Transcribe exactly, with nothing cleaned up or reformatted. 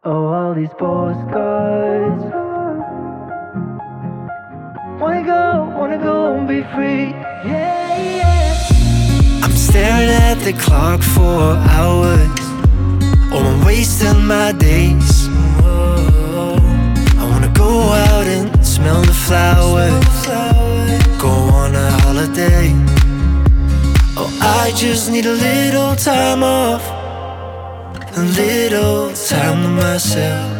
Oh, all these postcards. Wanna go, wanna go and be free. Yeah, yeah. I'm staring at the clock for hours. Oh, I'm wasting my days. Whoa. I wanna go out and smell the flowers, go on a holiday. Oh, I just need a little time off, a little time to myself.